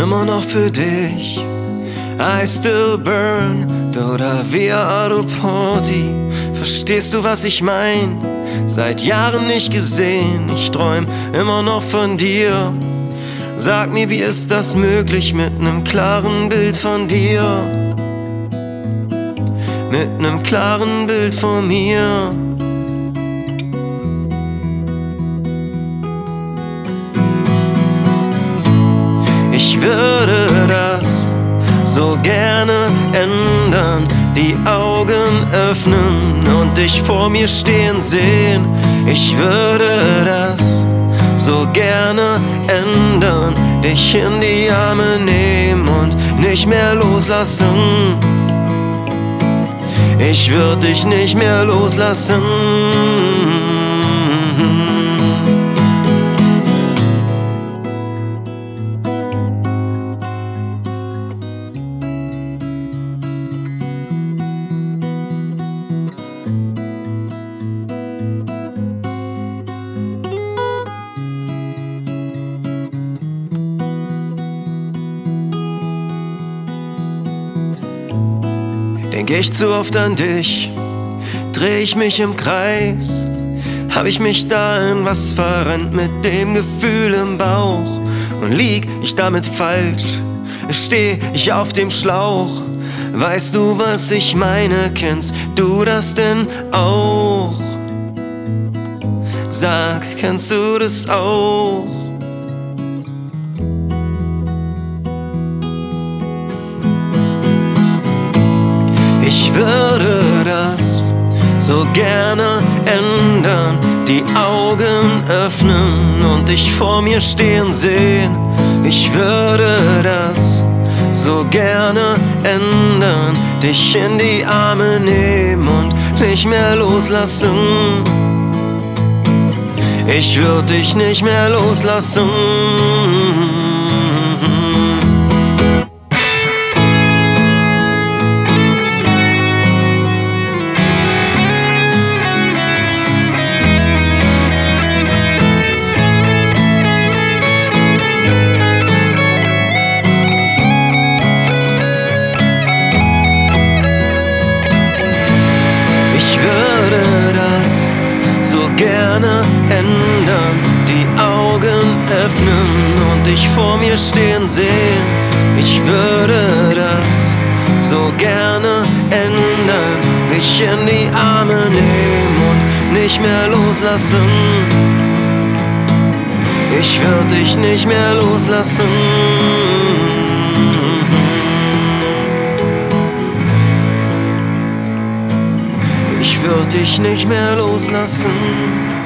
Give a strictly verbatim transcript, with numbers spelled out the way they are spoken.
immer noch für dich. I still burn, oder wir are Porti. Verstehst du, was ich mein? Seit Jahren nicht gesehen, ich träum immer noch von dir. Sag mir, wie ist das möglich mit nem klaren Bild von dir? Mit nem klaren Bild von mir. Ich würde das so gerne ändern, die Augen öffnen und dich vor mir stehen sehen. Ich würde das so gerne ändern, dich in die Arme nehmen und nicht mehr loslassen. Ich würde dich nicht mehr loslassen. Denk ich zu oft an dich, dreh ich mich im Kreis. Hab ich mich da in was verrennt mit dem Gefühl im Bauch? Und lieg ich damit falsch, steh ich auf dem Schlauch? Weißt du, was ich meine, kennst du das denn auch? Sag, kennst du das auch? Ich würde das so gerne ändern, die Augen öffnen und dich vor mir stehen sehen. Ich würde das so gerne ändern, dich in die Arme nehmen und nicht mehr loslassen. Ich würde dich nicht mehr loslassen. Ich würde das so gerne ändern, die Augen öffnen und dich vor mir stehen sehen. Ich würde das so gerne ändern, dich in die Arme nehmen und nicht mehr loslassen. Ich würde dich nicht mehr loslassen. Ich würde dich nicht mehr loslassen.